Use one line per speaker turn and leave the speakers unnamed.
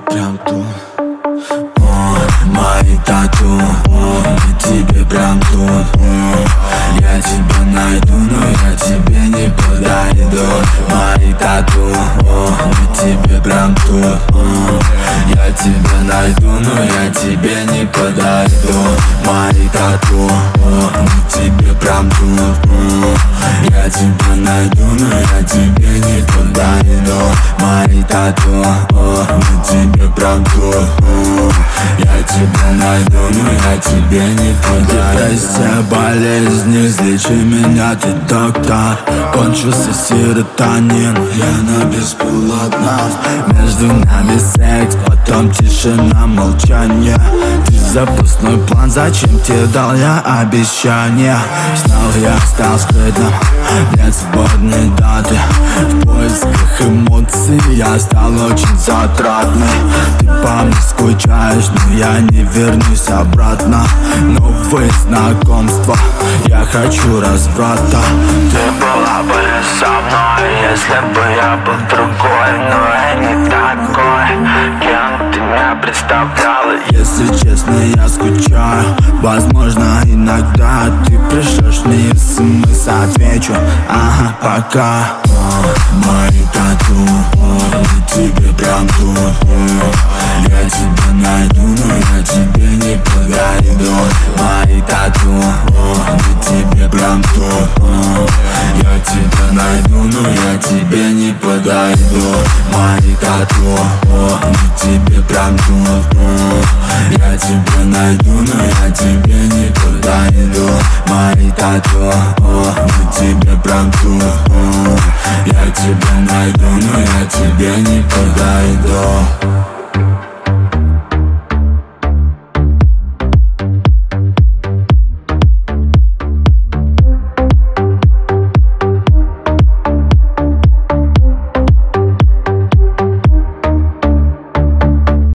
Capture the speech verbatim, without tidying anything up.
прям тут. О, мои тату, о, я тебе прям тут. О, я тебя найду, но я тебе не подойду. Мои тату, о, я тебе прям тут. О, я тебя найду, но я тебе не подойду. Мои тату, о, я тебе прям тут. О, я тебя найду, но я тебе не подойду. Мои тату, о, я тебе прям тут. О, я тебя найду, но я тебе не подойду. Депрессия, болезнь, излечи меня, ты доктор. Кончился серотонин, я на беспилотном. Между нами секс, потом тишина, молчание. Ты запасной план, зачем тебе дал я обещание? Снова я стал скрытым, нет свободной даты. В поисках эмоций я стал очень затратный. Ты по мне скучаешь, но я не вернусь обратно. Новые знакомства, я хочу разврата.
Ты была бы со мной, если бы я был другой. Но я не такой, кем ты меня представляла.
Если честно, я скучаю. Возможно, иногда ты пришлешь мне смс, отвечу, ага, пока. О, мои тату, о, я тебе прям тут. О, я тебя найду, но я тебе не подойду. Мои тату, о, я тебе прям тут. О, я тебя найду, но я тебе не подойду. Мои тату, о, я тебе прям тут. О, я тебя найду, но я тебе не подойду. Мои тату, о, я тебе прям тут. О, я тебя найду, но я тебе не подойду.